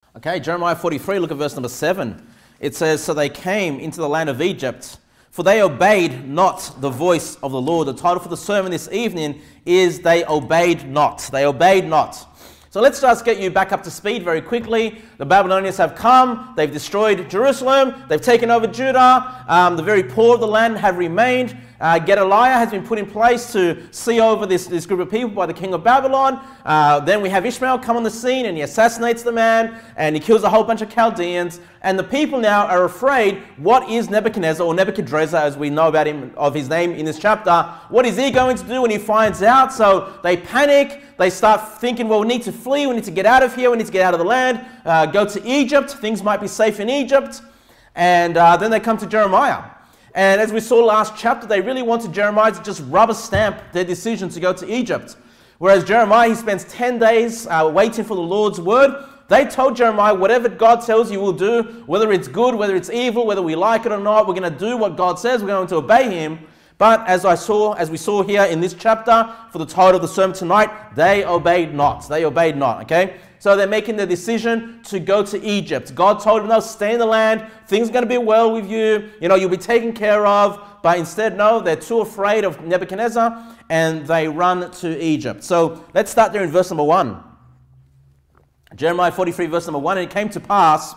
Okay, Jeremiah 43, look at verse number 7. It says, "So they came into the land of Egypt, for they obeyed not the voice of the Lord." The title for the sermon this evening is "They Obeyed Not." They obeyed not. So let's just get you back up to speed very quickly. The Babylonians have come, they've destroyed Jerusalem, they've taken over Judah, the very poor of the land have remained. Gedaliah has been put in place to see over this group of people by the king of Babylon. Then we have Ishmael come on the scene and he assassinates the man and he kills a whole bunch of Chaldeans. And the people now are afraid, what is Nebuchadnezzar, or Nebuchadrezzar as we know about him, of his name in this chapter, what is he going to do when he finds out? So they panic, they start thinking, well, we need to flee, we need to get out of here, we need to get out of the land, go to Egypt, things might be safe in Egypt. And then they come to Jeremiah. And as we saw last chapter, they really wanted Jeremiah to just rubber stamp their decision to go to Egypt. Whereas Jeremiah, he spends 10 days waiting for the Lord's word. They told Jeremiah, whatever God tells you, we'll do, whether it's good, whether it's evil, whether we like it or not, we're going to do what God says, we're going to obey him. But as we saw here in this chapter, for the title of the sermon tonight, they obeyed not. They obeyed not, okay? So they're making the decision to go to Egypt. God told them, no, stay in the land. Things are going to be well with you. You know, you'll be taken care of. But instead, no, they're too afraid of Nebuchadnezzar and they run to Egypt. So let's start there in verse number 1. Jeremiah 43, verse number 1. And it came to pass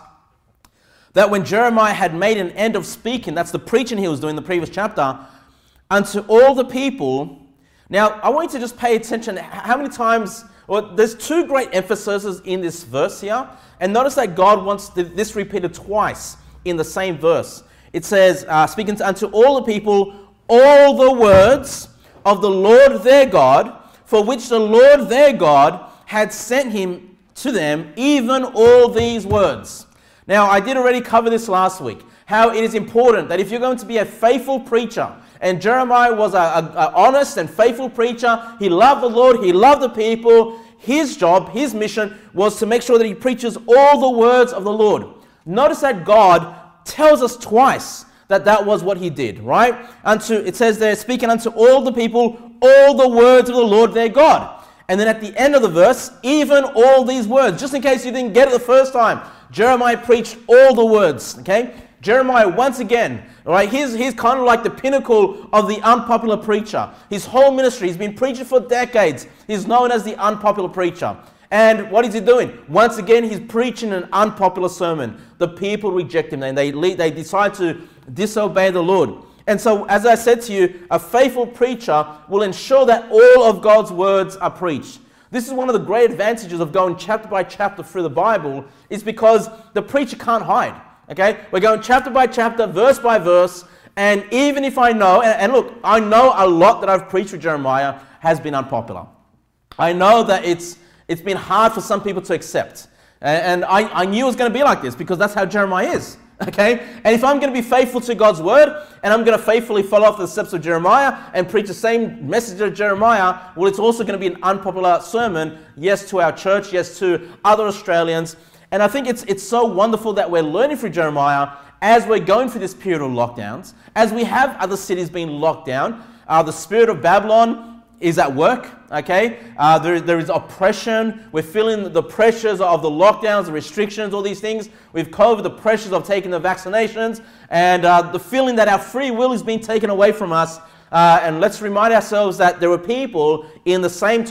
that when Jeremiah had made an end of speaking, that's the preaching he was doing in the previous chapter, unto all the people. Now, I want you to just pay attention how many times. Well, there's two great emphases in this verse here. And notice that God wants this repeated twice in the same verse. It says, speaking unto all the people, all the words of the Lord their God, for which the Lord their God had sent him to them, even all these words. Now, I did already cover this last week, how it is important that if you're going to be a faithful preacher, and Jeremiah was an honest and faithful preacher. He loved the Lord. He loved the people. His job, his mission was to make sure that he preaches all the words of the Lord. Notice that God tells us twice that was what he did, right? It says there, speaking unto all the people, all the words of the Lord their God. And then at the end of the verse, even all these words. Just in case you didn't get it the first time, Jeremiah preached all the words, okay? Jeremiah, once again, right, he's kind of like the pinnacle of the unpopular preacher. His whole ministry, he's been preaching for decades. He's known as the unpopular preacher. And what is he doing? Once again, he's preaching an unpopular sermon. The people reject him and they decide to disobey the Lord. And so, as I said to you, a faithful preacher will ensure that all of God's words are preached. This is one of the great advantages of going chapter by chapter through the Bible, is because the preacher can't hide. Okay, we're going chapter by chapter, verse by verse, and even if I know, and look, I know a lot that I've preached with Jeremiah has been unpopular. I know that it's been hard for some people to accept, and I knew it was going to be like this because that's how Jeremiah is. Okay, and if I'm going to be faithful to God's word, and I'm going to faithfully follow after the steps of Jeremiah and preach the same message of Jeremiah, well, it's also going to be an unpopular sermon, yes, to our church, yes, to other Australians. And I think it's so wonderful that we're learning through Jeremiah as we're going through this period of lockdowns, as we have other cities being locked down. The spirit of Babylon is at work, okay? There is oppression. We're feeling the pressures of the lockdowns, the restrictions, all these things. We've covered the pressures of taking the vaccinations and the feeling that our free will is being taken away from us. And let's remind ourselves that there were people in the time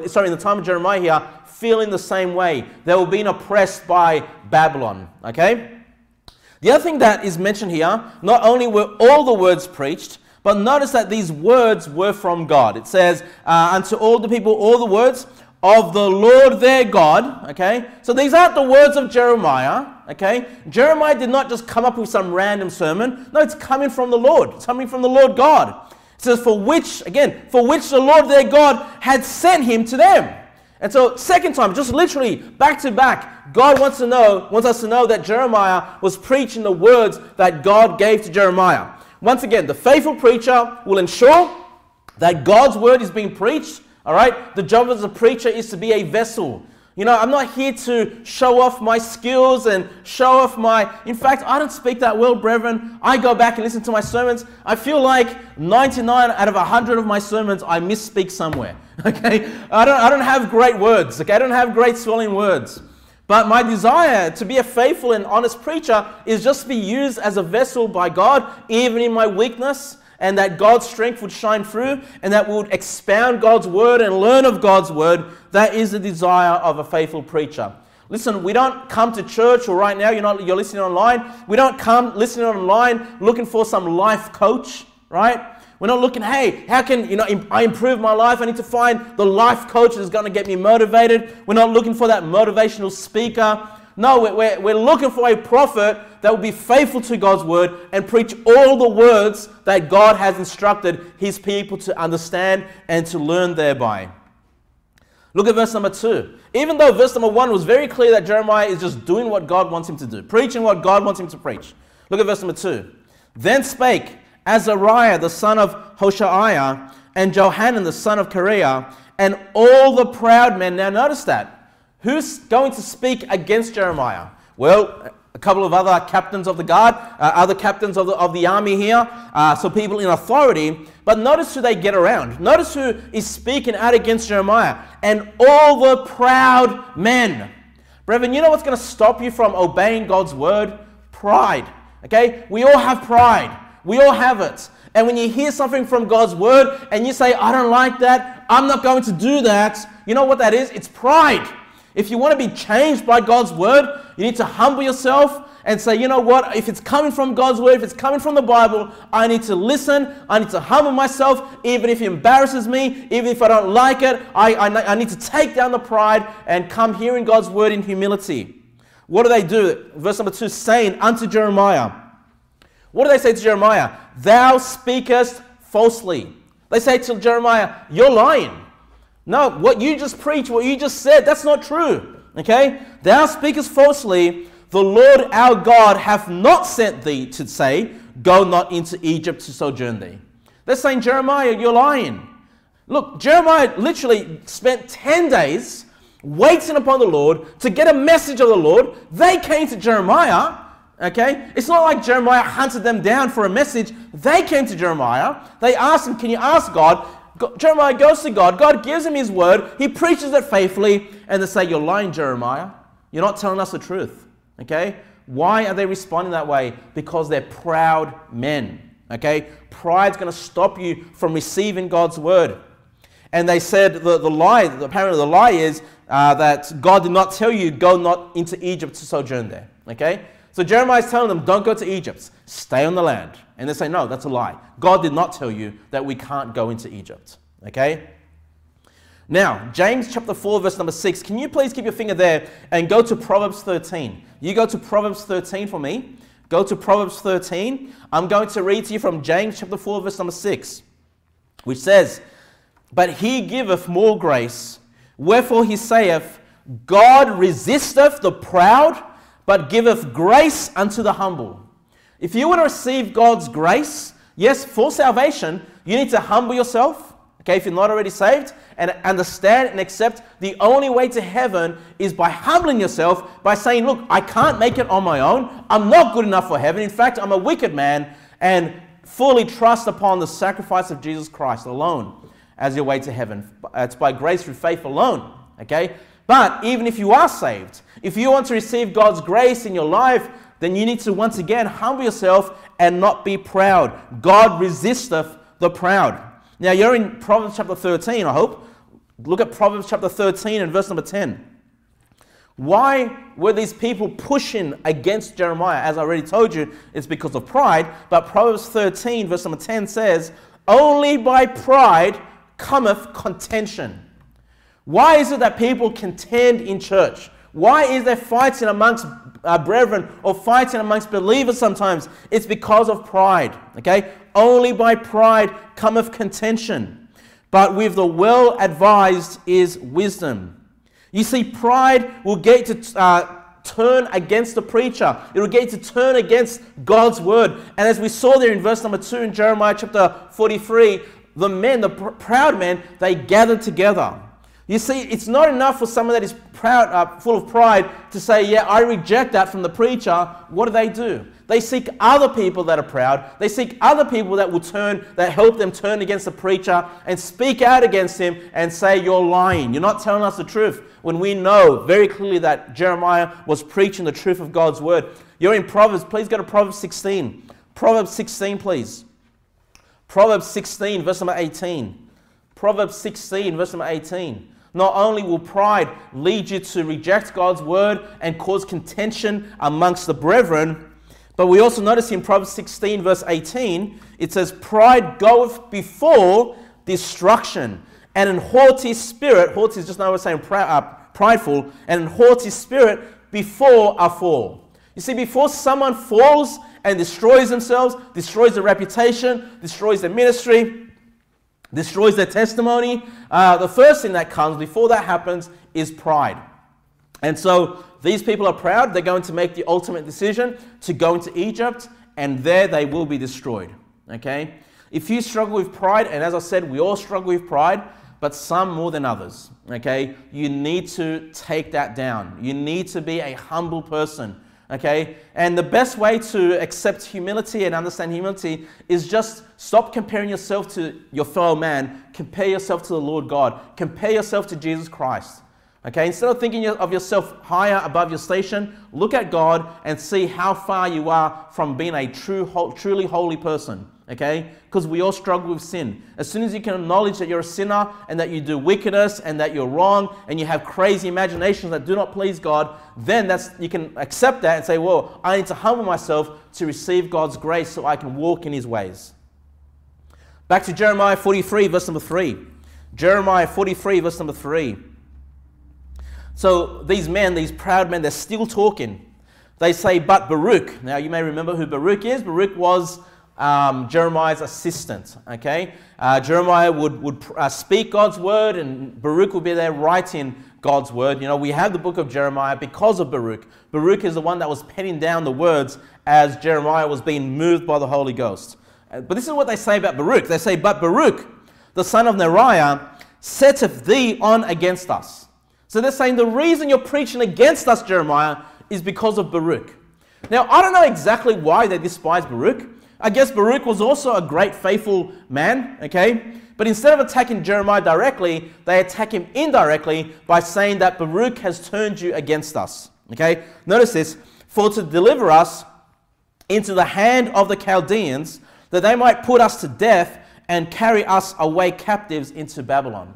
of Jeremiah here, feeling the same way. They were being oppressed by Babylon, okay? The other thing that is mentioned here, not only were all the words preached, but notice that these words were from God. It says, unto all the people, all the words of the Lord their God, okay? So these aren't the words of Jeremiah, okay? Jeremiah did not just come up with some random sermon. No, it's coming from the Lord. It's coming from the Lord God. It says, for which the Lord their God had sent him to them. And so, second time, just literally back to back, God wants us to know that Jeremiah was preaching the words that God gave to Jeremiah. Once again, the faithful preacher will ensure that God's word is being preached. All right, the job as a preacher is to be a vessel. You know, I'm not here to show off my skills and show off in fact, I don't speak that well, brethren. I go back and listen to my sermons. I feel like 99 out of 100 of my sermons, I misspeak somewhere. Okay, I don't have great words. Okay, I don't have great swelling words. But my desire to be a faithful and honest preacher is just to be used as a vessel by God, even in my weakness, and that God's strength would shine through, and that we would expound God's word and learn of God's word. That is the desire of a faithful preacher. Listen, we don't come to church, or right now you're listening online. We don't come listening online looking for some life coach, right? We're not looking, hey, how can I improve my life? I need to find the life coach that's going to get me motivated. We're not looking for that motivational speaker. No, we're looking for a prophet that will be faithful to God's word and preach all the words that God has instructed his people to understand and to learn thereby. Look at verse number 2. Even though verse number 1 was very clear that Jeremiah is just doing what God wants him to do, preaching what God wants him to preach. Look at verse number 2. Then spake Azariah the son of Hoshaiah and Johanan the son of Kareah and all the proud men. Now notice that. Who's going to speak against Jeremiah? Well, a couple of other captains of the guard, other captains of the army here, so people in authority. But notice who they get around. Notice who is speaking out against Jeremiah. And all the proud men. Brethren, you know what's going to stop you from obeying God's word? Pride. Okay? We all have pride. We all have it. And when you hear something from God's word and you say, I don't like that, I'm not going to do that, you know what that is? It's pride. If you want to be changed by God's word, you need to humble yourself and say, you know what, if it's coming from God's word, if it's coming from the Bible, I need to listen, I need to humble myself, even if it embarrasses me, even if I don't like it, I need to take down the pride and come hearing God's word in humility. What do? Verse number 2, saying unto Jeremiah, what do they say to Jeremiah? Thou speakest falsely. They say to Jeremiah, you're lying. No, what you just preached, what you just said, that's not true. Okay? Thou speakest falsely. The Lord our God hath not sent thee to say, go not into Egypt to sojourn thee. They're saying, Jeremiah, you're lying. Look, Jeremiah literally spent 10 days waiting upon the Lord to get a message of the Lord. They came to Jeremiah. Okay? It's not like Jeremiah hunted them down for a message. They came to Jeremiah. They asked him, can you ask God? Jeremiah goes to God. God gives him his word. He preaches it faithfully. And they say, you're lying, Jeremiah. You're not telling us the truth. Okay? Why are they responding that way? Because they're proud men. Okay? Pride's going to stop you from receiving God's word. And they said apparently the lie is that God did not tell you, go not into Egypt to sojourn there. Okay? So Jeremiah is telling them, don't go to Egypt. Stay on the land. And they say, no, that's a lie. God did not tell you that we can't go into Egypt. Okay? Now, James chapter 4, verse number 6. Can you please keep your finger there and go to Proverbs 13? You go to Proverbs 13 for me. Go to Proverbs 13. I'm going to read to you from James chapter 4, verse number 6, which says, but he giveth more grace. Wherefore he saith, God resisteth the proud, but giveth grace unto the humble. If you want to receive God's grace, yes, for salvation, you need to humble yourself, okay, if you're not already saved, and understand and accept the only way to heaven is by humbling yourself, by saying, look, I can't make it on my own. I'm not good enough for heaven. In fact, I'm a wicked man, and fully trust upon the sacrifice of Jesus Christ alone as your way to heaven. It's by grace through faith alone, okay? But even if you are saved, if you want to receive God's grace in your life, then you need to once again humble yourself and not be proud. God resisteth the proud. Now you're in Proverbs chapter 13, I hope. Look at Proverbs chapter 13 and verse number 10. Why were these people pushing against Jeremiah? As I already told you, it's because of pride. But Proverbs 13 verse number 10 says, only by pride cometh contention. Why is it that people contend in church? Why is there fighting amongst brethren or fighting amongst believers sometimes? It's because of pride, okay? Only by pride cometh contention, but with the well-advised is wisdom. You see, pride will get you to turn against the preacher. It will get you to turn against God's word. And as we saw there in verse number 2 in Jeremiah chapter 43, the men, the proud men, they gathered together. You see, it's not enough for someone that is proud, full of pride, to say, yeah, I reject that from the preacher. What do? They seek other people that are proud. They seek other people that help them turn against the preacher and speak out against him and say, you're lying. You're not telling us the truth. When we know very clearly that Jeremiah was preaching the truth of God's word. You're in Proverbs. Please go to Proverbs 16. Proverbs 16, please. Proverbs 16, verse number 18. Proverbs 16, verse number 18. Not only will pride lead you to reject God's word and cause contention amongst the brethren, but we also notice in Proverbs 16, verse 18, it says, pride goeth before destruction, and an haughty spirit, haughty is just another way of saying prideful, and an haughty spirit before a fall. You see, before someone falls and destroys themselves, destroys their reputation, destroys their ministry, destroys their testimony, the first thing that comes before that happens is pride. And so these people are proud. They're going to make the ultimate decision to go into Egypt, and there they will be destroyed. Okay? If you struggle with pride, and as I said, we all struggle with pride, but some more than others. Okay? You need to take that down. You need to be a humble person. Okay? And the best way to accept humility and understand humility is just stop comparing yourself to your fellow man. Compare yourself to the Lord God. Compare yourself to Jesus Christ. Okay? Instead of thinking of yourself higher above your station, look at God and see how far you are from being a truly holy person. Okay? Because we all struggle with sin. As soon as you can acknowledge that you're a sinner and that you do wickedness and that you're wrong and you have crazy imaginations that do not please God, then you can accept that and say, well, I need to humble myself to receive God's grace so I can walk in his ways. Back to Jeremiah 43, verse number 3. Jeremiah 43, verse number 3. So these men, these proud men, they're still talking. They say, but Baruch. Now you may remember who Baruch is. Baruch was Jeremiah's assistant. Okay, Jeremiah would speak God's word, and Baruch would be there writing God's word. You know, we have the book of Jeremiah because of Baruch. Baruch is the one that was penning down the words as Jeremiah was being moved by the Holy Ghost. But this is what they say about Baruch. They say, but Baruch, the son of Neriah, setteth thee on against us. So they're saying the reason you're preaching against us, Jeremiah, is because of Baruch. Now, I don't know exactly why they despise Baruch. I guess Baruch was also a great faithful man, okay? But instead of attacking Jeremiah directly, they attack him indirectly by saying that Baruch has turned you against us, okay? Notice this, for to deliver us into the hand of the Chaldeans, that they might put us to death and carry us away captives into Babylon.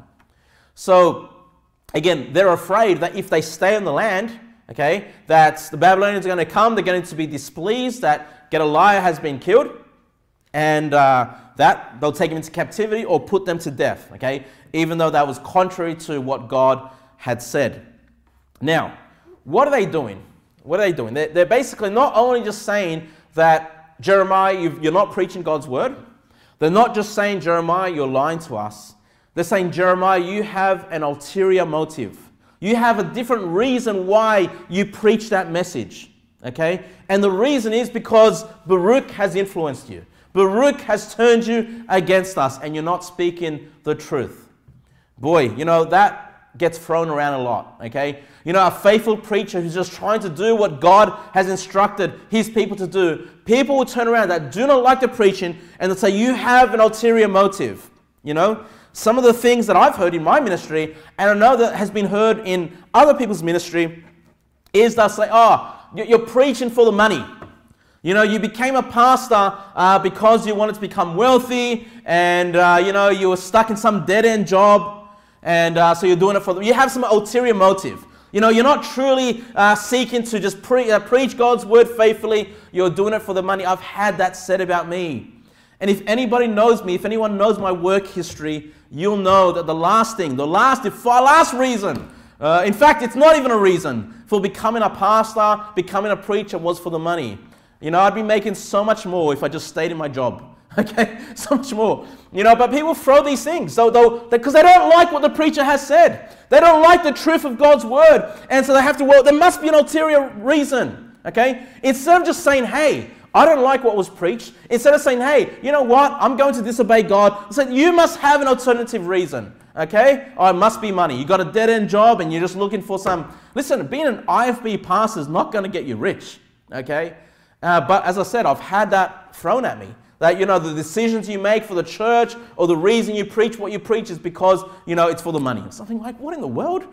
So, again, they're afraid that if they stay in the land, okay, that the Babylonians are going to come, they're going to be displeased that Gedaliah has been killed, and that they'll take him into captivity or put them to death, okay, even though that was contrary to what God had said. Now, what are they doing? What are they doing? They're basically not only just saying that, Jeremiah, you're not preaching God's word. They're not just saying, Jeremiah, you're lying to us. They're saying, Jeremiah, you have an ulterior motive. You have a different reason why you preach that message, okay? And the reason is because Baruch has influenced you. Baruch has turned you against us, and you're not speaking the truth. Boy, you know, that gets thrown around a lot, okay? You know, a faithful preacher who's just trying to do what God has instructed his people to do, people will turn around that do not like the preaching and they'll say, you have an ulterior motive, you know? Some of the things that I've heard in my ministry, and I know that has been heard in other people's ministry, is they'll say, oh, you're preaching for the money. You know, you became a pastor because you wanted to become wealthy, and, you know, you were stuck in some dead-end job, and so you're doing it for them. You have some ulterior motive. You know, you're not truly seeking to just preach God's word faithfully. You're doing it for the money. I've had that said about me. And if anybody knows me, if anyone knows my work history, you'll know that the last reason, in fact, it's not even a reason for becoming a pastor, becoming a preacher was for the money. You know, I'd be making so much more if I just stayed in my job. Okay, so much more. You know, but people throw these things because they don't like what the preacher has said. They don't like the truth of God's word. And so they have to, well, there must be an ulterior reason. Okay, instead of just saying, hey, I don't like what was preached. Instead of saying, hey, you know what? I'm going to disobey God. I said, you must have an alternative reason. Okay? Oh, it must be money. You got a dead-end job and you're just looking for some... Listen, being an IFB pastor is not going to get you rich. Okay? But as I said, I've had that thrown at me. That, the decisions you make for the church or the reason you preach what you preach is because, it's for the money. Something like, what in the world?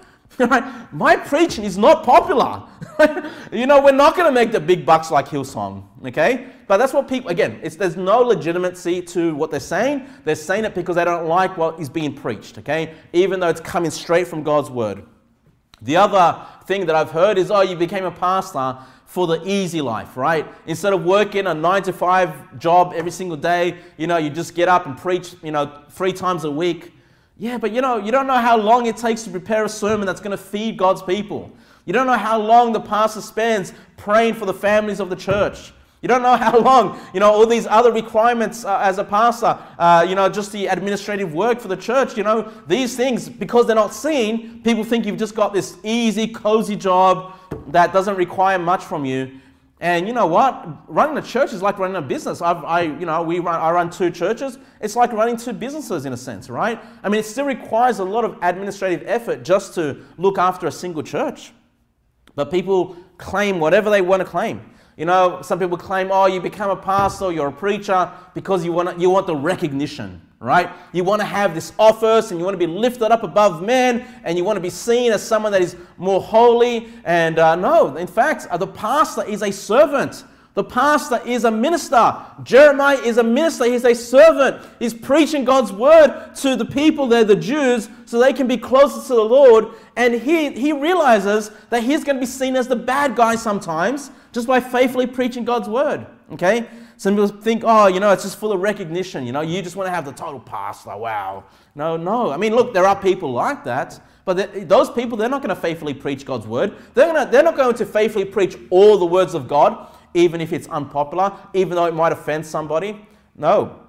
My preaching is not popular. We're not going to make the big bucks like Hillsong, okay? But that's what people, again, there's no legitimacy to what they're saying. They're saying it because they don't like what is being preached, okay? Even though it's coming straight from God's word. The other thing that I've heard is, you became a pastor for the easy life, right? Instead of working a 9-to-5 job every single day, you just get up and preach, 3 times a week. Yeah, but you don't know how long it takes to prepare a sermon that's going to feed God's people. You don't know how long the pastor spends praying for the families of the church. You don't know how long, all these other requirements as a pastor, just the administrative work for the church, these things, because they're not seen, people think you've just got this easy, cozy job that doesn't require much from you. And you know what? Running a church is like running a business. I run 2 churches. It's like running 2 businesses in a sense, right? I mean, it still requires a lot of administrative effort just to look after a single church. But people claim whatever they want to claim. Some people claim, you become a pastor, you're a preacher because you want the recognition, right? You want to have this office and you want to be lifted up above men and you want to be seen as someone that is more holy. And no, in fact, the pastor is a servant. The pastor is a minister. Jeremiah is a minister. He's a servant. He's preaching God's word to the people there, the Jews, so they can be closer to the Lord. And he realizes that he's going to be seen as the bad guy sometimes just by faithfully preaching God's word. Okay? Some people think, it's just full of recognition. You just want to have the total pastor. Wow. No. I mean, look, there are people like that. But those people, they're not going to faithfully preach God's word. They're not going to faithfully preach all the words of God, even if it's unpopular, even though it might offend somebody. No.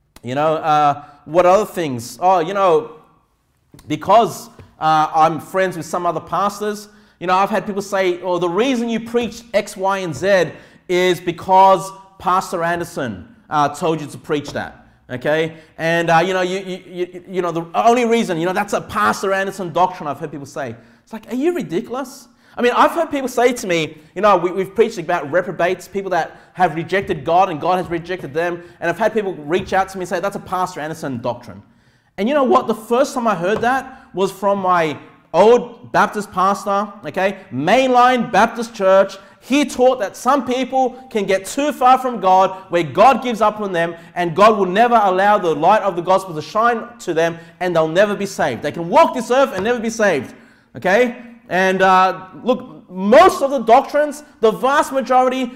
What other things? Because I'm friends with some other pastors, I've had people say, the reason you preach X, Y, and Z is because Pastor Anderson told you to preach that. Okay? And, the only reason, that's a Pastor Anderson doctrine, I've heard people say. It's like, are you ridiculous? I mean, I've heard people say to me, we've preached about reprobates, people that have rejected God and God has rejected them. And I've had people reach out to me and say, that's a Pastor Anderson doctrine. And you know what? The first time I heard that was from my old Baptist pastor, okay? Mainline Baptist church. He taught that some people can get too far from God, where God gives up on them, and God will never allow the light of the gospel to shine to them, and they'll never be saved. They can walk this earth and never be saved, okay? And look, most of the doctrines, the vast majority,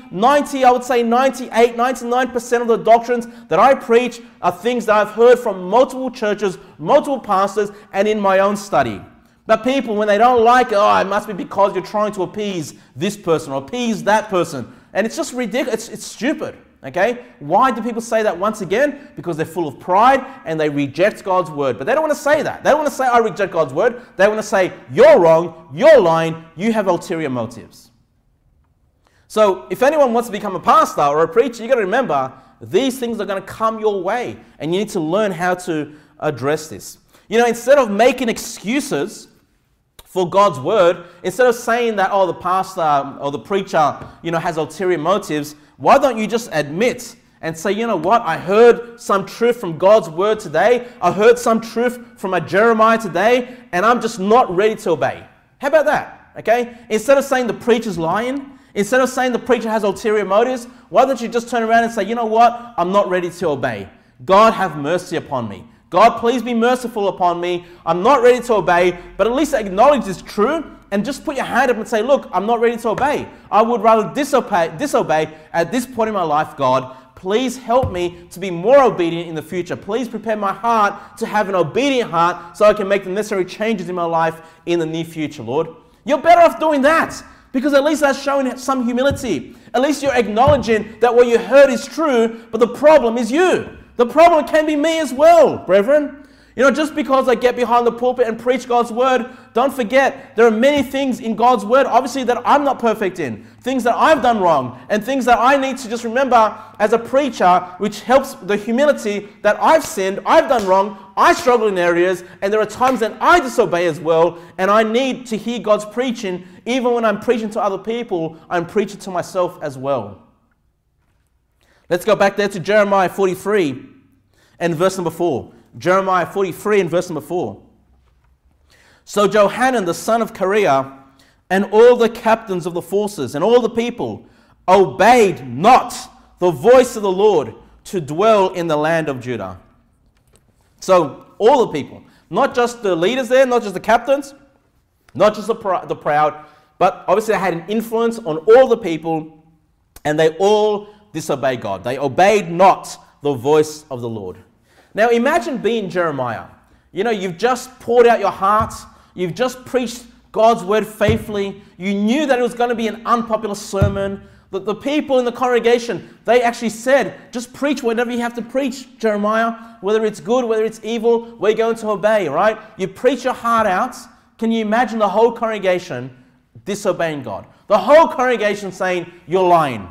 99% of the doctrines that I preach are things that I've heard from multiple churches, multiple pastors, and in my own study. But people, when they don't like it, it must be because you're trying to appease this person or appease that person. And it's just ridiculous. It's stupid. Okay? Why do people say that once again? Because they're full of pride and they reject God's word. But they don't want to say that. They don't want to say, I reject God's word. They want to say, you're wrong, you're lying, you have ulterior motives. So if anyone wants to become a pastor or a preacher, you've got to remember, these things are going to come your way. And you need to learn how to address this. Instead of making excuses for God's word, instead of saying that, the pastor or the preacher, has ulterior motives, why don't you just admit and say, you know what, I heard some truth from God's word today. I heard some truth from a Jeremiah today, and I'm just not ready to obey. How about that? Okay? Instead of saying the preacher's lying, instead of saying the preacher has ulterior motives, why don't you just turn around and say, you know what, I'm not ready to obey. God have mercy upon me. God, please be merciful upon me. I'm not ready to obey, but at least acknowledge it's true and just put your hand up and say, look, I'm not ready to obey. I would rather disobey at this point in my life, God. Please help me to be more obedient in the future. Please prepare my heart to have an obedient heart so I can make the necessary changes in my life in the near future, Lord. You're better off doing that because at least that's showing some humility. At least you're acknowledging that what you heard is true, but the problem is you. The problem can be me as well, brethren. You know, just because I get behind the pulpit and preach God's word, don't forget there are many things in God's word, obviously, that I'm not perfect in. Things that I've done wrong, and things that I need to just remember as a preacher, which helps the humility that I've sinned, I've done wrong, I struggle in areas, and there are times that I disobey as well, and I need to hear God's preaching. Even when I'm preaching to other people, I'm preaching to myself as well. Let's go back there to Jeremiah 43 and verse number 4. Jeremiah 43 and verse number 4. So Johanan the son of Kareah and all the captains of the forces and all the people obeyed not the voice of the Lord to dwell in the land of Judah. So all the people, not just the leaders there, not just the captains, not just the proud, but obviously they had an influence on all the people, and they all disobeyed God. They obeyed not the voice of the Lord. Now imagine being Jeremiah. You know, you've just poured out your heart. You've just preached God's word faithfully. You knew that it was going to be an unpopular sermon. The people in the congregation, they actually said, just preach whatever you have to preach, Jeremiah. Whether it's good, whether it's evil, we're going to obey, right? You preach your heart out. Can you imagine the whole congregation disobeying God? The whole congregation saying, you're lying.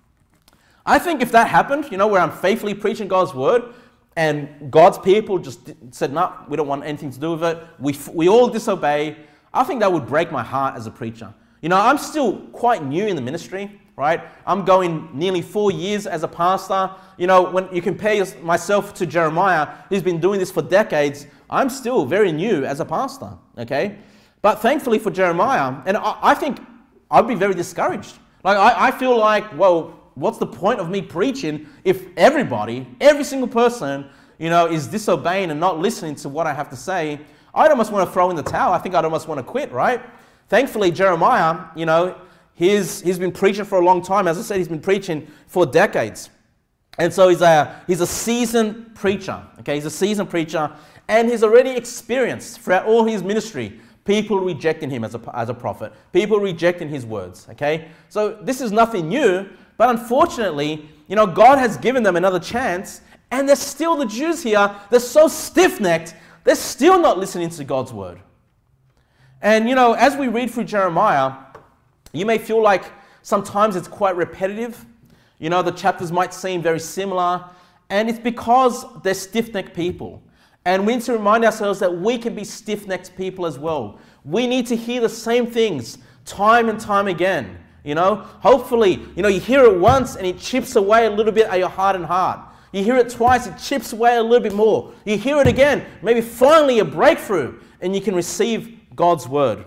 I think if that happened, you know, where I'm faithfully preaching God's word, and God's people just said, no, we don't want anything to do with it. We all disobey. I think that would break my heart as a preacher. You know, I'm still quite new in the ministry, right? I'm going nearly 4 years as a pastor. You know, when you compare myself to Jeremiah, who's been doing this for decades, I'm still very new as a pastor, okay? But thankfully for Jeremiah, and I think I'd be very discouraged. Like, I feel like, well, what's the point of me preaching if everybody, every single person, you know, is disobeying and not listening to what I have to say? I'd almost want to throw in the towel. I think I'd almost want to quit, right? Thankfully, Jeremiah, you know, he's been preaching for a long time. As I said, he's been preaching for decades. And so he's a seasoned preacher, okay? He's a seasoned preacher, and he's already experienced throughout all his ministry people rejecting him as a prophet, people rejecting his words, okay? So this is nothing new. But unfortunately, you know, God has given them another chance, and there's still the Jews here. They're so stiff-necked, they're still not listening to God's word. And, you know, as we read through Jeremiah, you may feel like sometimes it's quite repetitive. You know, the chapters might seem very similar, and it's because they're stiff-necked people. And we need to remind ourselves that we can be stiff-necked people as well. We need to hear the same things time and time again. You know, hopefully, you know, you hear it once and it chips away a little bit at your heart and heart. You hear it twice, it chips away a little bit more. You hear it again, maybe finally a breakthrough, and you can receive God's word.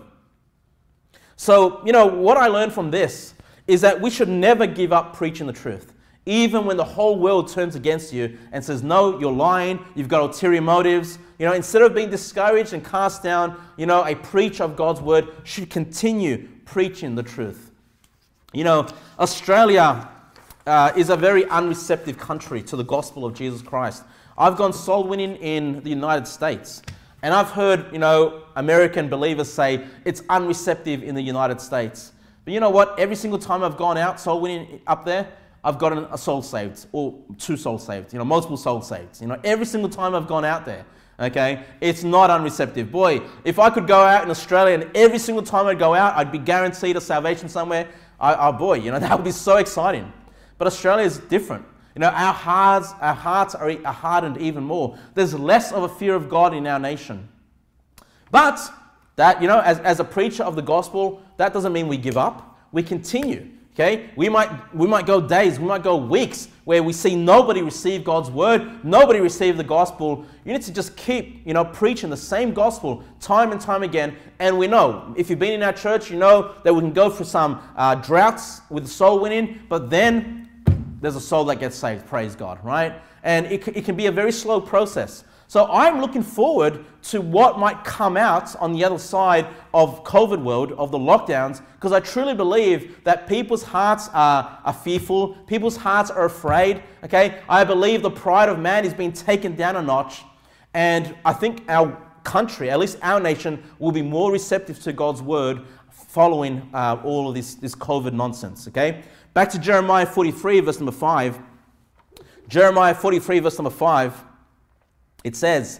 So, you know, what I learned from this is that we should never give up preaching the truth. Even when the whole world turns against you and says, no, you're lying, you've got ulterior motives. You know, instead of being discouraged and cast down, you know, a preacher of God's word should continue preaching the truth. You know, Australia is a very unreceptive country to the gospel of Jesus Christ. I've gone soul winning in the United States, and I've heard, you know, American believers say it's unreceptive in the United States. But you know what? Every single time I've gone out soul winning up there, I've gotten a soul saved, or 2 souls saved, you know, multiple souls saved. You know, every single time I've gone out there, okay, it's not unreceptive. Boy, if I could go out in Australia and every single time I'd go out, I'd be guaranteed a salvation somewhere. Oh boy, you know, that would be so exciting. But Australia is different. You know, our hearts are hardened even more. There's less of a fear of God in our nation. But that, you know, as a preacher of the gospel, that doesn't mean we give up. We continue. Okay, we might go days, we might go weeks where we see nobody receive God's word, nobody receive the gospel. You need to just keep, you know, preaching the same gospel time and time again. And we know, if you've been in our church, you know that we can go through some droughts with soul winning, but then there's a soul that gets saved, praise God, right? And it can be a very slow process. So I'm looking forward to what might come out on the other side of COVID world, of the lockdowns, because I truly believe that people's hearts are fearful, people's hearts are afraid, okay? I believe the pride of man is being taken down a notch, and I think our country, at least our nation, will be more receptive to God's word following all of this COVID nonsense, okay? Back to Jeremiah 43, verse number 5. Jeremiah 43, verse number 5. It says,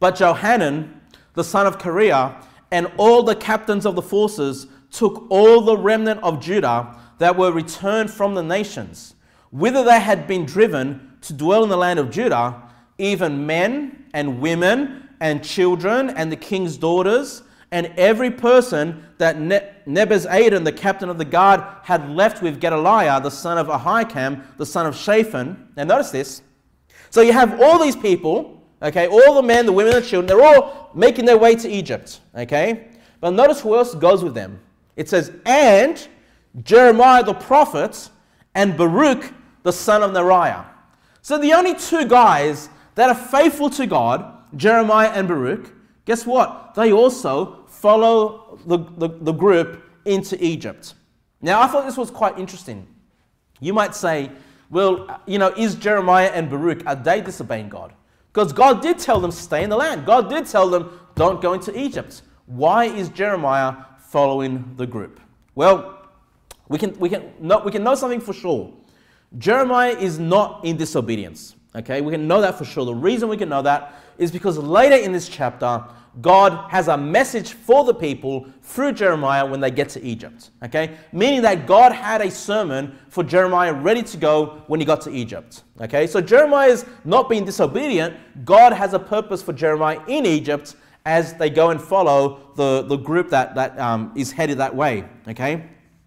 But Johanan, the son of Kareah, and all the captains of the forces took all the remnant of Judah that were returned from the nations, whither they had been driven to dwell in the land of Judah, even men and women and children and the king's daughters, and every person that Nebuzaradan, the captain of the guard, had left with Gedaliah, the son of Ahikam, the son of Shaphan. Now notice this. So you have all these people, okay, all the men, the women, and the children, they're all making their way to Egypt, okay? But notice who else goes with them. It says, and Jeremiah the prophet and Baruch the son of Neriah. So the only two guys that are faithful to God, Jeremiah and Baruch, guess what? They also follow the group into Egypt. Now, I thought this was quite interesting. You might say, well, is Jeremiah and Baruch, are they disobeying God? Because God did tell them stay in the land. God did tell them don't go into Egypt. Why is Jeremiah following the group? Well, we can know something for sure. Jeremiah is not in disobedience. Okay, we can know that for sure. The reason we can know that is because later in this chapter, God has a message for the people through Jeremiah when they get to Egypt. Okay, meaning that God had a sermon for Jeremiah ready to go when he got to Egypt. Okay, so Jeremiah is not being disobedient. God has a purpose for Jeremiah in Egypt as they go and follow the group that is headed that way. Okay,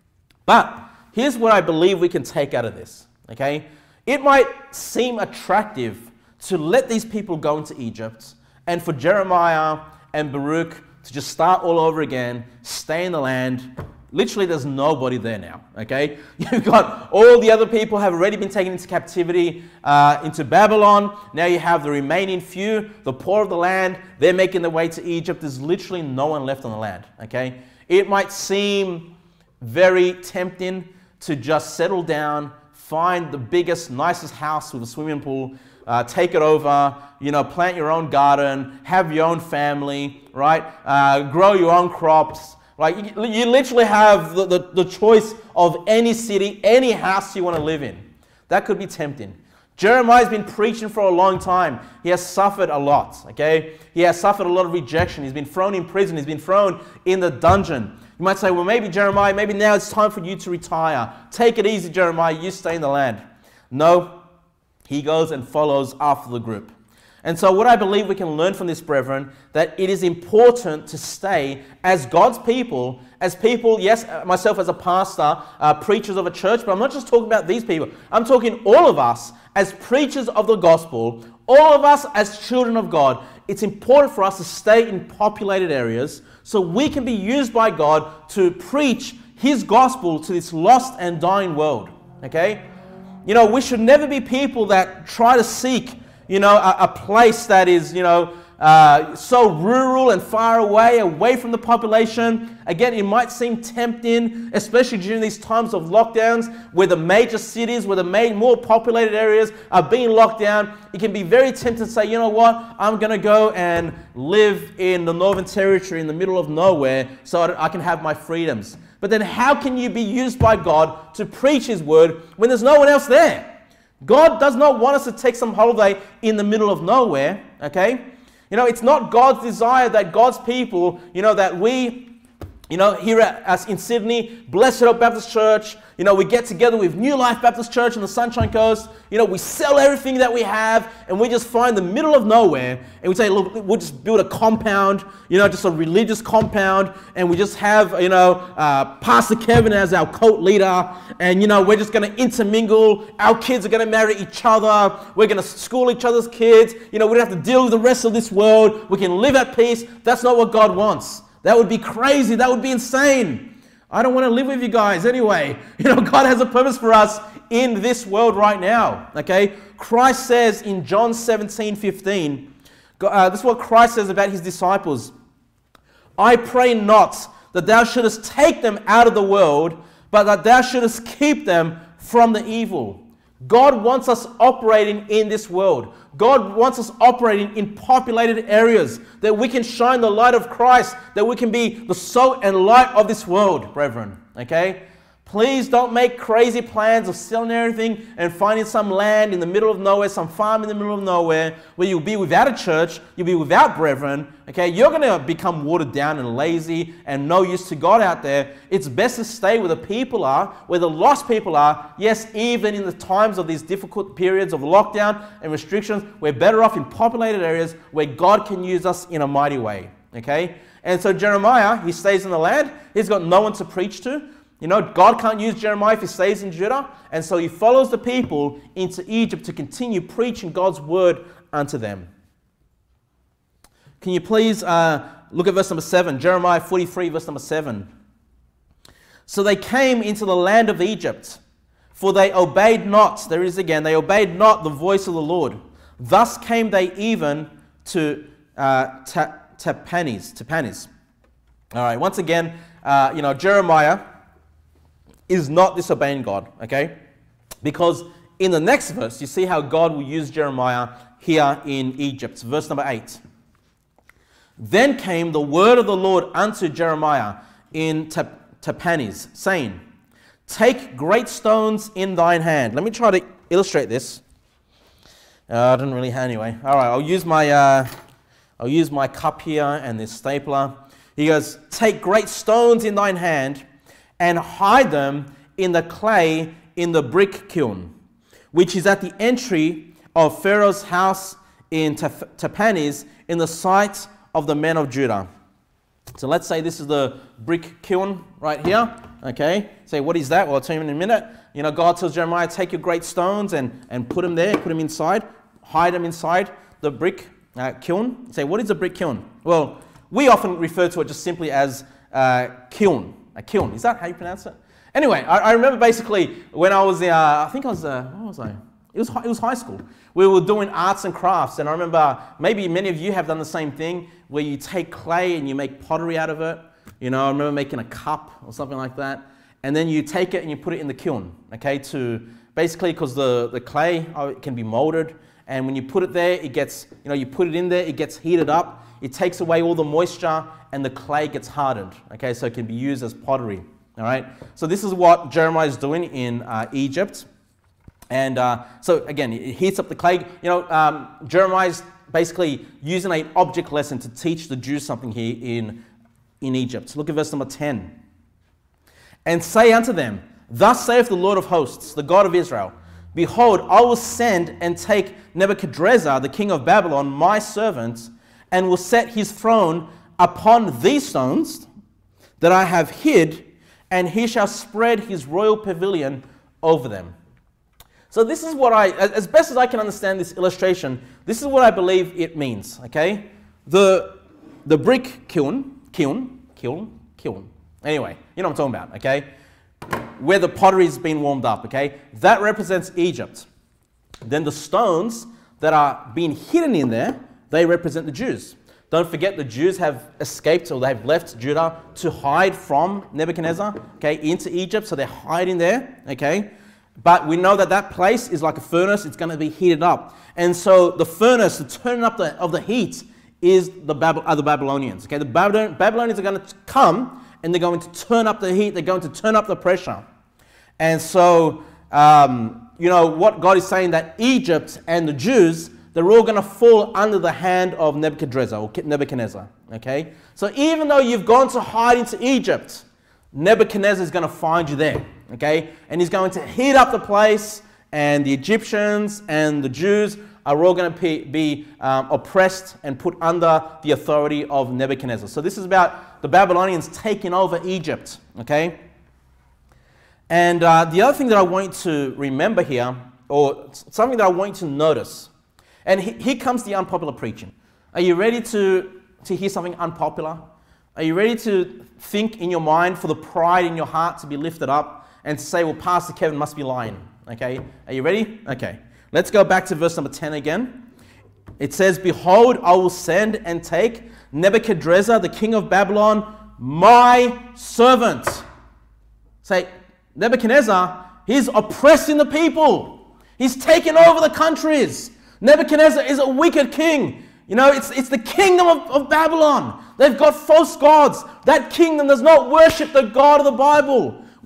but here's what I believe we can take out of this. Okay, it might seem attractive to let these people go into Egypt and for Jeremiah and Baruch to just start all over again, stay in the land. Literally, there's nobody there now, okay? You've got all the other people have already been taken into captivity, into Babylon. Now you have the remaining few, the poor of the land. They're making their way to Egypt. There's literally no one left on the land, okay? It might seem very tempting to just settle down, find the biggest, nicest house with a swimming pool, take it over, plant your own garden, have your own family, right? Grow your own crops. Right? You literally have the choice of any city, any house you want to live in. That could be tempting. Jeremiah's been preaching for a long time. He has suffered a lot, okay? He has suffered a lot of rejection. He's been thrown in prison. He's been thrown in the dungeon. You might say, well, maybe Jeremiah, maybe now it's time for you to retire. Take it easy, Jeremiah. You stay in the land. No, he goes and follows after the group. And so what I believe we can learn from this, brethren, that it is important to stay as God's people, yes, myself as a pastor, preachers of a church, but I'm not just talking about these people. I'm talking all of us as preachers of the gospel, all of us as children of God. It's important for us to stay in populated areas so we can be used by God to preach His gospel to this lost and dying world, okay? We should never be people that try to seek a place that is, so rural and far away from the population. Again, it might seem tempting, especially during these times of lockdowns, where the major cities, where the more populated areas are being locked down. It can be very tempting to say, you know what, I'm going to go and live in the Northern Territory in the middle of nowhere so I can have my freedoms. But then how can you be used by God to preach His word when there's no one else there? God does not want us to take some holiday in the middle of nowhere, okay? It's not God's desire that God's people, that we, here at us in Sydney, Blessed Hope Baptist Church, we get together with New Life Baptist Church on the Sunshine Coast, we sell everything that we have and we just find the middle of nowhere and we say, look, we'll just build a compound, just a religious compound, and we just have, Pastor Kevin as our cult leader, and, we're just going to intermingle. Our kids are going to marry each other. We're going to school each other's kids. We don't have to deal with the rest of this world. We can live at peace. That's not what God wants. That would be crazy. That would be insane. I don't want to live with you guys anyway. God has a purpose for us in this world right now. Okay? Christ says in John 17:15, this is what Christ says about His disciples. I pray not that thou shouldest take them out of the world, but that thou shouldest keep them from the evil. God wants us operating in this world. God wants us operating in populated areas, that we can shine the light of Christ, that we can be the salt and light of this world, brethren. Okay? Please don't make crazy plans of selling everything and finding some land in the middle of nowhere, some farm in the middle of nowhere, where you'll be without a church, you'll be without brethren, okay? You're going to become watered down and lazy and no use to God out there. It's best to stay where the people are, where the lost people are. Yes, even in the times of these difficult periods of lockdown and restrictions, we're better off in populated areas where God can use us in a mighty way, okay? And so Jeremiah, he stays in the land. He's got no one to preach to. You know, God can't use Jeremiah if he stays in Judah. And so he follows the people into Egypt to continue preaching God's word unto them. Can you please look at verse number 7, Jeremiah 43, verse number 7. So they came into the land of Egypt, for they obeyed not, there it is again, they obeyed not the voice of the Lord. Thus came they even to Tahpanhes. All right, once again, Jeremiah is not disobeying God, okay? Because in the next verse, you see how God will use Jeremiah here in Egypt. Verse number 8. Then came the word of the Lord unto Jeremiah in Tahpanhes, saying, take great stones in thine hand. Let me try to illustrate this. I didn't really have anyway. All right, I'll use my cup here and this stapler. He goes, take great stones in thine hand, and hide them in the clay in the brick kiln, which is at the entry of Pharaoh's house in Tahpanhes, in the sight of the men of Judah. So let's say this is the brick kiln right here. Okay, say what is that? Well, I'll tell you in a minute. You know, God tells Jeremiah, take your great stones and put them there, put them inside, hide them inside the brick kiln. Say, what is a brick kiln? Well, we often refer to it just simply as kiln. A kiln. Is that how you pronounce it? Anyway, I remember basically when I was, what was I? It was high school. We were doing arts and crafts, and I remember maybe many of you have done the same thing, where you take clay and you make pottery out of it. You know, I remember making a cup or something like that, and then you take it and you put it in the kiln, okay, to basically, because the clay it can be molded, and when you put it there, it gets, you put it in there, it gets heated up, it takes away all the moisture, and the clay gets hardened, okay, so it can be used as pottery, all right? So this is what Jeremiah is doing in Egypt. And so again, it heats up the clay. Jeremiah is basically using an object lesson to teach the Jews something here in Egypt. Look at verse number 10. And say unto them, thus saith the Lord of hosts, the God of Israel, behold, I will send and take Nebuchadrezzar, the king of Babylon, my servant, and will set his throne upon these stones that I have hid, and he shall spread his royal pavilion over them. So this is what as best as I can understand this illustration, this is what I believe it means, okay? The brick kiln. Anyway, you know what I'm talking about, okay? Where the pottery's been warmed up, okay? That represents Egypt. Then the stones that are being hidden in there, they represent the Jews. Don't forget, the Jews have escaped, or they've left Judah to hide from Nebuchadnezzar, okay, into Egypt, so they're hiding there, okay? But we know that that place is like a furnace. It's going to be heated up. And so the furnace, the turning up of the heat, is the Babylonians. Okay, the Babylonians are going to come, and they're going to turn up the heat. They're going to turn up the pressure. And so, what God is saying, that Egypt and the Jews, they're all going to fall under the hand of Nebuchadnezzar. Okay, so even though you've gone to hide into Egypt, Nebuchadnezzar is going to find you there. Okay, and he's going to heat up the place, and the Egyptians and the Jews are all going to be oppressed and put under the authority of Nebuchadnezzar. So this is about the Babylonians taking over Egypt. Okay, and the other thing that I want you to remember here, or something that I want you to notice, and here comes the unpopular preaching. Are you ready to hear something unpopular? Are you ready to think in your mind for the pride in your heart to be lifted up and to say, well, Pastor Kevin must be lying? Okay, are you ready? Okay, let's go back to verse number 10 again. It says, behold, I will send and take Nebuchadrezzar, the king of Babylon, my servant. Say, Nebuchadnezzar, he's oppressing the people. He's taken over the countries. Nebuchadnezzar is a wicked king. It's the kingdom of Babylon. They've got false gods. That kingdom does not worship the God of the Bible.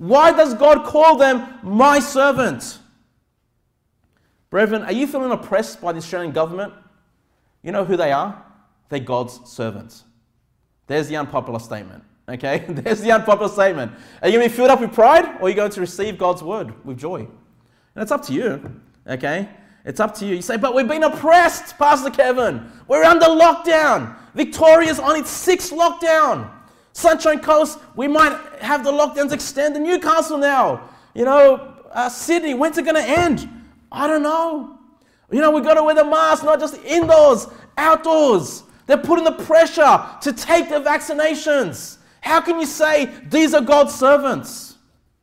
Why does God call them my servant? Brethren, are you feeling oppressed by the Australian government? You know who they are? They're God's servants. There's the unpopular statement. Okay? There's the unpopular statement. Are you going to be filled up with pride, or are you going to receive God's word with joy? And it's up to you. Okay? It's up to you. You say, but we've been oppressed, Pastor Kevin. We're under lockdown. Victoria's on its 6th lockdown. Sunshine Coast, we might have the lockdowns extend to Newcastle now. Sydney, when's it going to end? I don't know. We've got to wear the mask, not just indoors, outdoors. They're putting the pressure to take the vaccinations. How can you say these are God's servants?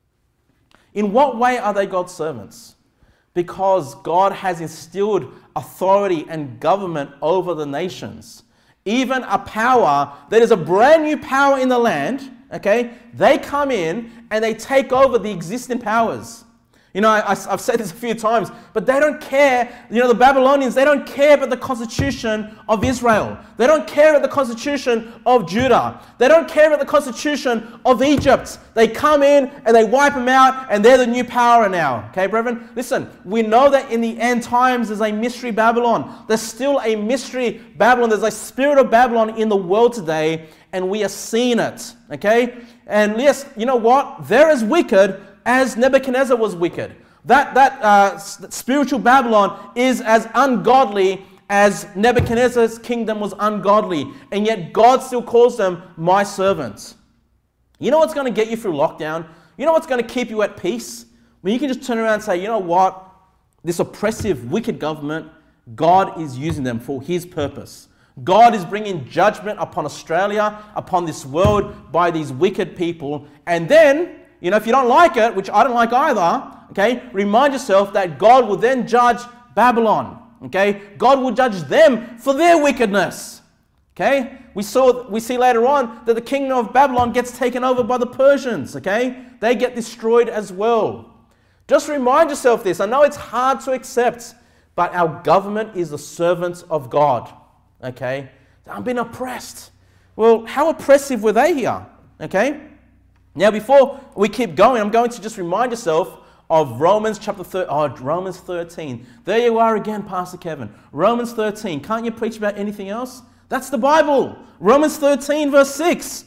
In what way are they God's servants? Because God has instilled authority and government over the nations. Even a power that is a brand new power in the land, okay? They come in and they take over the existing powers. I've said this a few times, but they don't care. The Babylonians, they don't care about the constitution of Israel. They don't care about the constitution of Judah. They don't care about the constitution of Egypt. They come in and they wipe them out, and they're the new power now. Okay, brethren? Listen, we know that in the end times there's a mystery Babylon. There's still a mystery Babylon. There's a spirit of Babylon in the world today, and we are seeing it. Okay? And yes, you know what? They're as wicked as Nebuchadnezzar was wicked. That spiritual Babylon is as ungodly as Nebuchadnezzar's kingdom was ungodly. And yet God still calls them my servants. You know what's going to get you through lockdown? You know what's going to keep you at peace? When you can just turn around and say, you know what? This oppressive, wicked government, God is using them for His purpose. God is bringing judgment upon Australia, upon this world, by these wicked people. And then, if you don't like it, which I don't like either, okay, remind yourself that God will then judge Babylon, okay? God will judge them for their wickedness, okay? We see later on that the kingdom of Babylon gets taken over by the Persians, okay? They get destroyed as well. Just remind yourself this. I know it's hard to accept, but our government is the servants of God, okay? I'm being oppressed. Well, how oppressive were they here, okay? Now, before we keep going, I'm going to just remind yourself of Romans Romans 13. There you are again, Pastor Kevin. Romans 13. Can't you preach about anything else? That's the Bible. Romans 13, verse 6.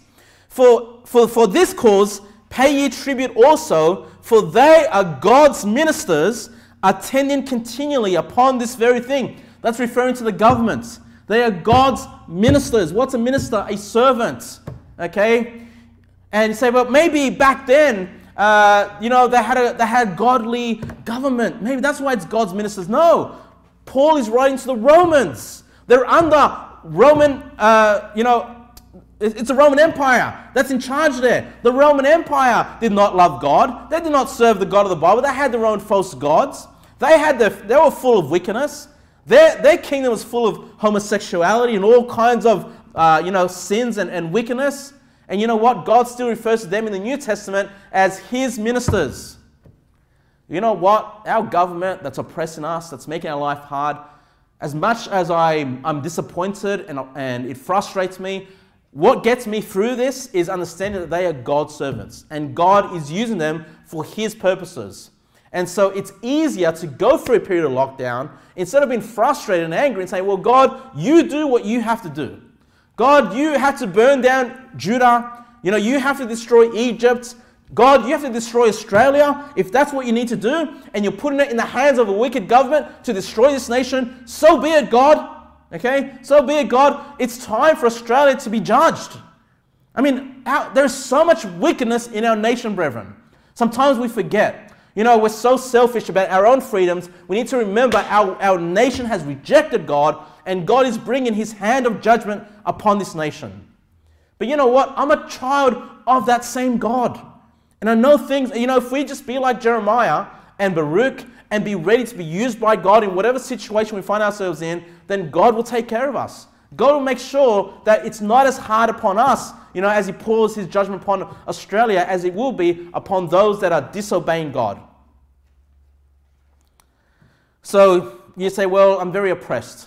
For this cause, pay ye tribute also, for they are God's ministers, attending continually upon this very thing. That's referring to the government. They are God's ministers. What's a minister? A servant. Okay? And you say, well, maybe back then, they had godly government. Maybe that's why it's God's ministers. No. Paul is writing to the Romans. They're under Roman, it's a Roman Empire that's in charge there. The Roman Empire did not love God. They did not serve the God of the Bible. They had their own false gods. They were full of wickedness. Their kingdom was full of homosexuality and all kinds of, sins and wickedness. And you know what? God still refers to them in the New Testament as His ministers. You know what? Our government that's oppressing us, that's making our life hard, as much as I'm disappointed and it frustrates me, what gets me through this is understanding that they are God's servants. And God is using them for His purposes. And so it's easier to go through a period of lockdown instead of being frustrated and angry and saying, well, God, you do what you have to do. God, you have to burn down Judah. You have to destroy Egypt. God, you have to destroy Australia. If that's what you need to do, and you're putting it in the hands of a wicked government to destroy this nation, so be it, God. Okay? So be it, God. It's time for Australia to be judged. There's so much wickedness in our nation, brethren. Sometimes we forget. We're so selfish about our own freedoms. We need to remember our nation has rejected God, and God is bringing His hand of judgment upon this nation. But you know what? I'm a child of that same God. And I know things, if we just be like Jeremiah and Baruch and be ready to be used by God in whatever situation we find ourselves in, then God will take care of us. God will make sure that it's not as hard upon us, as He pours His judgment upon Australia as it will be upon those that are disobeying God. So you say, well, I'm very oppressed.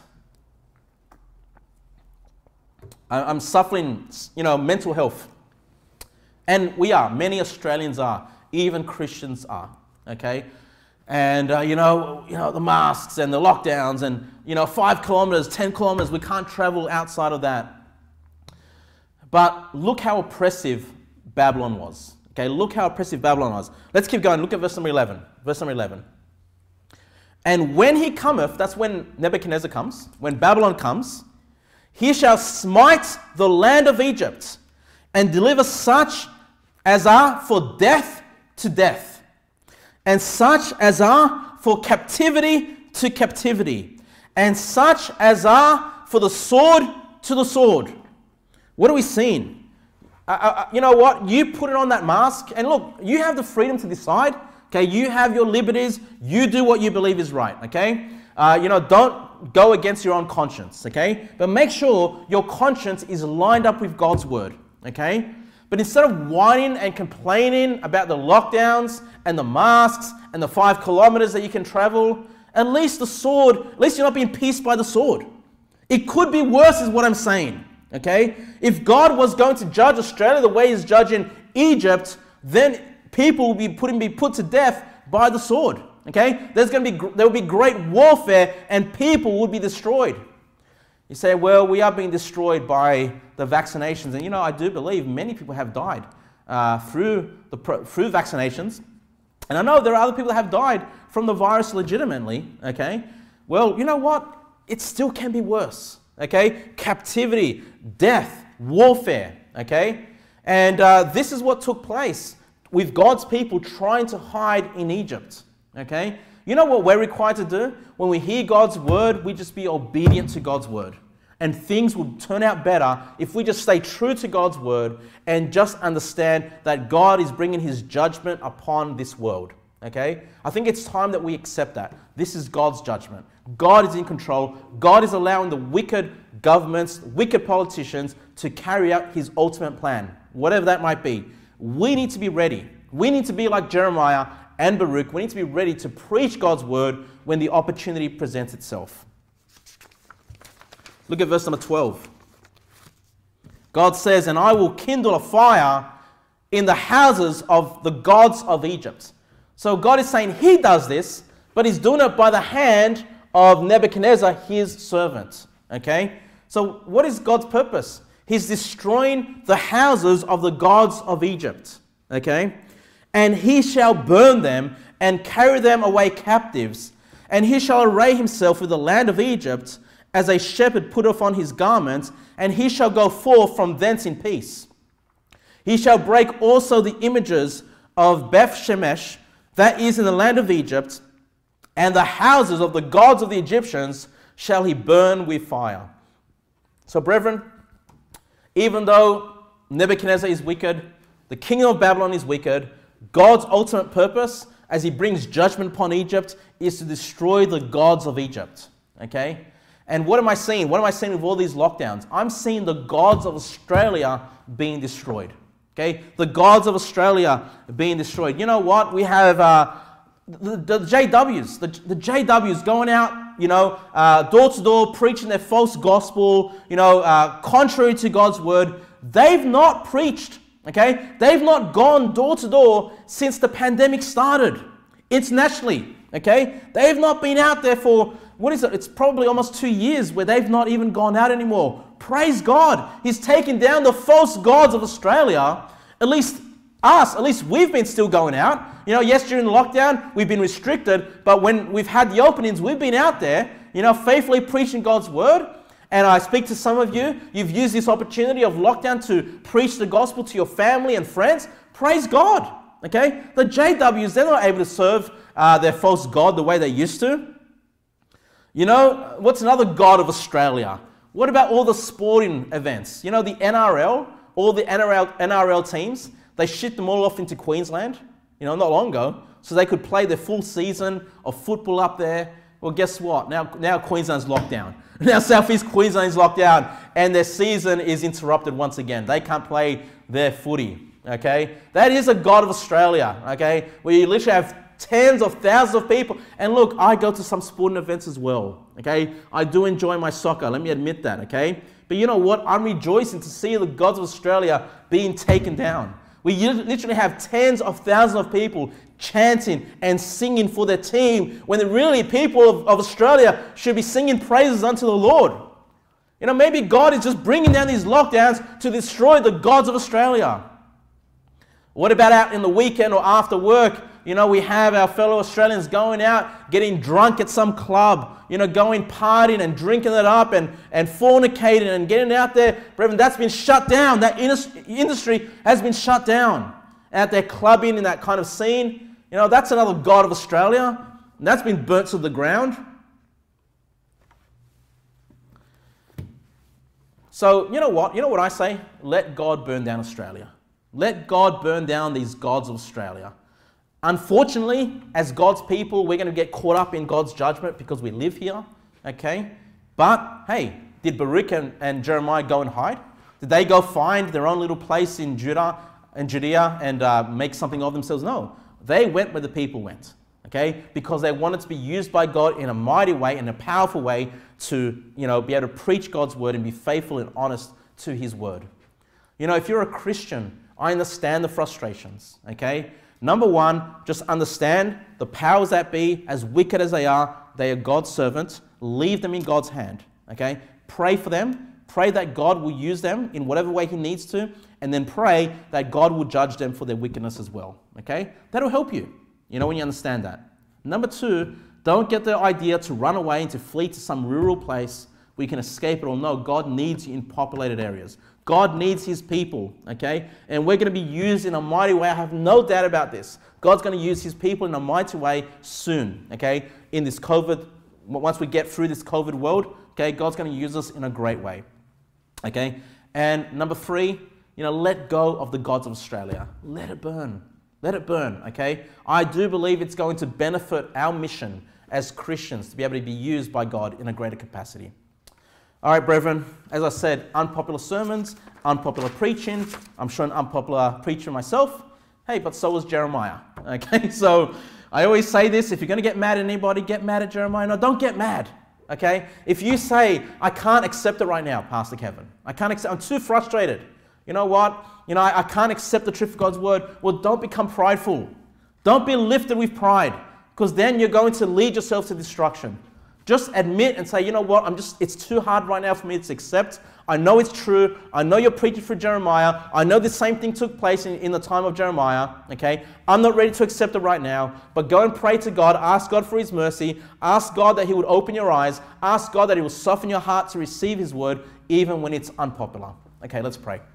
I'm suffering, mental health. And we are. Many Australians are. even Christians are, okay? And, the masks and the lockdowns and, 5 kilometers, 10 kilometers, we can't travel outside of that. But look how oppressive Babylon was. Okay, look how oppressive Babylon was. Let's keep going. Look at verse number 11. Verse number 11. And when he cometh, that's when Nebuchadnezzar comes, when Babylon comes, he shall smite the land of Egypt and deliver such as are for death to death, and such as are for captivity to captivity, and such as are for the sword to the sword. What are we seeing? You know what? You put it on that mask, and look, you have the freedom to decide. Okay, you have your liberties. You do what you believe is right. Okay, don't go against your own conscience. Okay, but make sure your conscience is lined up with God's word. Okay, but instead of whining and complaining about the lockdowns and the masks and the 5 kilometers that you can travel, at least the sword. At least you're not being pierced by the sword. It could be worse, is what I'm saying. Okay, if God was going to judge Australia the way He's judging Egypt, then people will be put to death by the sword. Okay, there will be great warfare, and people will be destroyed. You say, well, we are being destroyed by the vaccinations, and I do believe many people have died through vaccinations, and I know there are other people that have died from the virus legitimately. Okay, well, you know what? It still can be worse. Okay, captivity, death, warfare. Okay, and this is what took place with God's people trying to hide in Egypt. Okay, you know what we're required to do? When we hear God's word, we just be obedient to God's word. And things will turn out better if we just stay true to God's word and just understand that God is bringing His judgment upon this world. Okay, I think it's time that we accept that. This is God's judgment. God is in control. God is allowing the wicked governments, wicked politicians to carry out His ultimate plan, whatever that might be. We need to be ready. We need to be like Jeremiah and Baruch. We need to be ready to preach God's word when the opportunity presents itself. Look at verse number 12. God says, and I will kindle a fire in the houses of the gods of Egypt. So God is saying He does this, but He's doing it by the hand of Nebuchadnezzar, His servant. Okay? So what is God's purpose? He's destroying the houses of the gods of Egypt. Okay? And He shall burn them and carry them away captives. And He shall array Himself with the land of Egypt as a shepherd putteth on his garments, and he shall go forth from thence in peace. He shall break also the images of Beth Shemesh, that is in the land of Egypt, and the houses of the gods of the Egyptians shall he burn with fire. So, brethren, even though Nebuchadnezzar is wicked, the king of Babylon is wicked, God's ultimate purpose as He brings judgment upon Egypt is to destroy the gods of Egypt. Okay? And what am I seeing? What am I seeing with all these lockdowns? I'm seeing the gods of Australia being destroyed. Okay? The gods of Australia being destroyed. You know what? We have the JWs. The JWs going out, door to door, preaching their false gospel, contrary to God's word. They've not preached. Okay? They've not gone door to door since the pandemic started internationally. Okay? They've not been out there for, it's probably almost 2 years where they've not even gone out anymore. Praise God. He's taken down the false gods of Australia. At least we've been still going out. Yes, during the lockdown, we've been restricted, but when we've had the openings, we've been out there, faithfully preaching God's word. And I speak to some of you, you've used this opportunity of lockdown to preach the gospel to your family and friends. Praise God. Okay? The JWs, they're not able to serve their false god the way they used to. What's another god of Australia? What about all the sporting events? The NRL, all the NRL teams, they shipped them all off into Queensland, not long ago, so they could play their full season of football up there. Well, guess what? Now Queensland's locked down. Now Southeast Queensland's locked down, and their season is interrupted once again. They can't play their footy. Okay? That is a god of Australia. Okay? Where you literally have tens of thousands of people. And look, I go to some sporting events as well. Okay? I do enjoy my soccer. Let me admit that. Okay? But you know what? I'm rejoicing to see the gods of Australia being taken down. We literally have tens of thousands of people chanting and singing for their team when really people of Australia should be singing praises unto the Lord. You know, maybe God is just bringing down these lockdowns to destroy the gods of Australia. What about out in the weekend or after work? You know, we have our fellow Australians going out, getting drunk at some club, you know, going partying and drinking it up and fornicating and getting out there. Brethren, that's been shut down. That industry has been shut down. Out there clubbing in that kind of scene. You know, that's another god of Australia. And that's been burnt to the ground. So, you know what? You know what I say? Let God burn down Australia. Let God burn down these gods of Australia. Unfortunately, as God's people, we're going to get caught up in God's judgment because we live here, okay? But, hey, did Baruch and Jeremiah go and hide? Did they go find their own little place in Judea and make something of themselves? No. They went where the people went, okay? Because they wanted to be used by God in a mighty way, in a powerful way to, you know, be able to preach God's word and be faithful and honest to his word. You know, if you're a Christian, I understand the frustrations, okay? Number one, just understand the powers that be, as wicked as they are God's servants. Leave them in God's hand, okay? Pray for them. Pray that God will use them in whatever way he needs to, and then pray that God will judge them for their wickedness as well, okay? That'll help you, you know, when you understand that. Number two, don't get the idea to run away and to flee to some rural place where you can escape it all. No, God needs you in populated areas. God needs his people, okay? And we're going to be used in a mighty way. I have no doubt about this. God's going to use his people in a mighty way soon, okay? In this COVID, once we get through this COVID world, okay, God's going to use us in a great way, okay? And number three, you know, let go of the gods of Australia. Let it burn. Let it burn, okay? I do believe it's going to benefit our mission as Christians to be able to be used by God in a greater capacity. All right, brethren, as I said, unpopular sermons, unpopular preaching. I'm sure an unpopular preacher myself. Hey, but so was Jeremiah. Okay, so I always say this, if you're going to get mad at anybody, get mad at Jeremiah. No, don't get mad. Okay, if you say, I can't accept it right now, Pastor Kevin. I can't accept, I'm too frustrated. You know what? You know, I can't accept the truth of God's word. Well, don't become prideful. Don't be lifted with pride, because then you're going to lead yourself to destruction. Just admit and say, you know what, it's too hard right now for me to accept. I know it's true. I know you're preaching for Jeremiah. I know the same thing took place in the time of Jeremiah, okay? I'm not ready to accept it right now, but go and pray to God. Ask God for his mercy. Ask God that he would open your eyes. Ask God that he will soften your heart to receive his word, even when it's unpopular. Okay, let's pray.